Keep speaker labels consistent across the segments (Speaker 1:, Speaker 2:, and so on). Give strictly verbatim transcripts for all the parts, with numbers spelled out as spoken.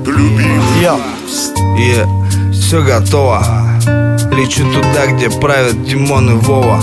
Speaker 1: Йо, yeah, все готово. Лечу туда, где правят Димон и Вова.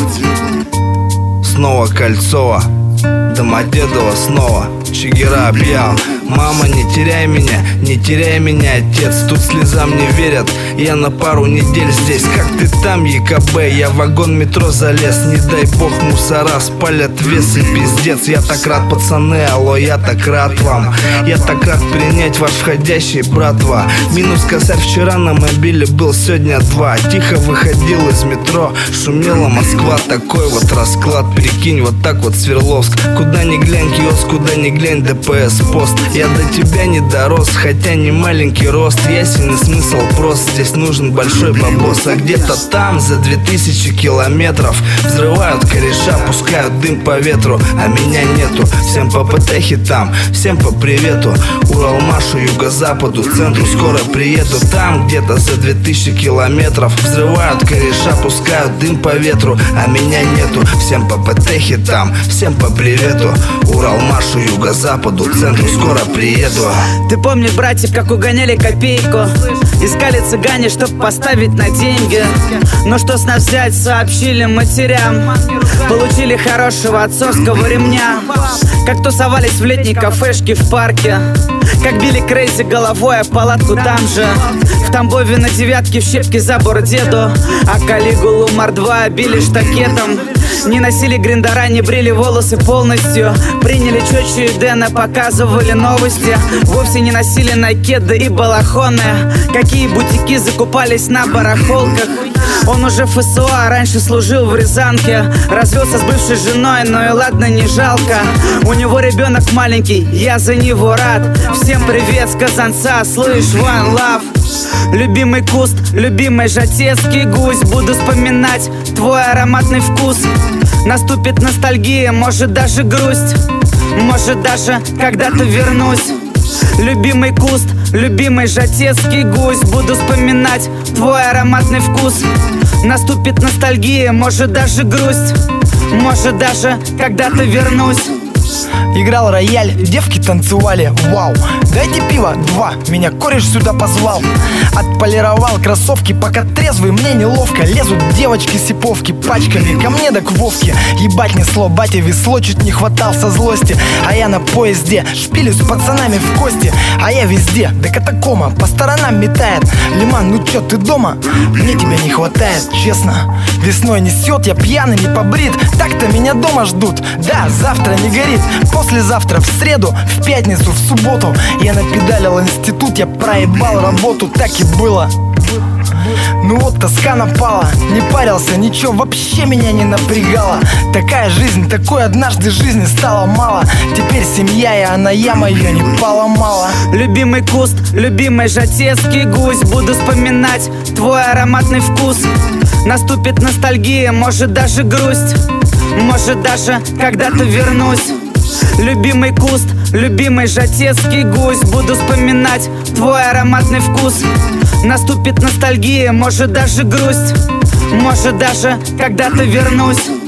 Speaker 1: Снова Кольцова, Домодедово снова. Чигира объял: мама, не теряй меня, не теряй меня, отец. Тут слезам не верят, я на пару недель здесь. Как ты там, ЕКБ? Я в вагон метро залез. Не дай бог мусора спалят вес и пиздец. Я так рад, пацаны, алло, я так рад вам. Я так рад принять ваш входящий, братва. Минус косарь вчера на мобиле был, сегодня два. Тихо выходил из метро, шумела Москва. Такой вот расклад, прикинь, вот так вот Свердловск. Куда ни глянь, киоск, куда ни глянь, ДПС пост. Я до тебя не дорос, хотя не маленький рост. Ясен и смысл прост, здесь нужен большой бабос. А где-то там, за две тысячи километров, взрывают кореша, пускают дым по ветру, а меня нету. Всем по ПТХе там, всем по привету. Уралмашу, юго-западу, центру скоро приеду. Там где-то за две тысячи километров, взрывают кореша, пускают дым по ветру, а меня нету. Всем по ПТХе там, всем по привету. Уралмашу, юго-западу, центру скоро приеду.
Speaker 2: Ты помнишь, братьев, как угоняли копейку? Искали цыгане, чтоб поставить на деньги. Но что с нас взять, сообщили матерям. Получили хорошего отцовского ремня. Как тусовались в летней кафешке в парке. Как били крейзи головой, а палатку там же. В Тамбове на девятке в щепке забор деду. А Калигулу Мордва били штакетом. Не носили гриндера, не брили волосы полностью. Приняли чёчу и Дэна, показывали новости. Вовсе не носили накеды и балахоны. Какие бутики закупались на барахолках. Он уже в ФСО, а раньше служил в Рязанке. Развелся с бывшей женой, но и ладно, не жалко. У него ребенок маленький, я за него рад. Всем привет с Казанца, слышь, one love. Любимый куст, любимый жатецкий гусь. Буду вспоминать твой ароматный вкус. Наступит ностальгия, может даже грусть. Может даже когда-то вернусь. Любимый куст, любимый жатецкий гусь. Буду вспоминать твой ароматный вкус. Наступит ностальгия, может даже грусть. Может даже когда-то вернусь.
Speaker 3: Играл рояль, девки танцевали, вау. Дайте пиво, два, меня кореш сюда позвал. Отполировал кроссовки, пока трезвый, мне неловко. Лезут девочки сиповки пачками ко мне да к Вовке. Ебать несло, батя весло чуть не хватал со злости. А я на поезде, шпилю с пацанами в кости. А я везде, да катакома, по сторонам метает. Лиман, ну чё, ты дома? Мне тебя не хватает, честно. Весной несет, я пьяный, не побрит. Так-то меня дома ждут, да, завтра не горит. Послезавтра в среду, в пятницу, в субботу я напедалил институт, я проебал работу, так и было. Ну вот тоска напала, не парился, ничего вообще меня не напрягало. Такая жизнь, такой однажды жизни стало мало. Теперь семья, и она яма ее не поломала.
Speaker 2: Любимый куст, любимый жатецкий гусь. Буду вспоминать твой ароматный вкус. Наступит ностальгия, может даже грусть. Может даже когда-то вернусь. Любимый куст, любимый жатецкий гусь. Буду вспоминать твой ароматный вкус. Наступит ностальгия, может даже грусть. Может даже когда-то вернусь.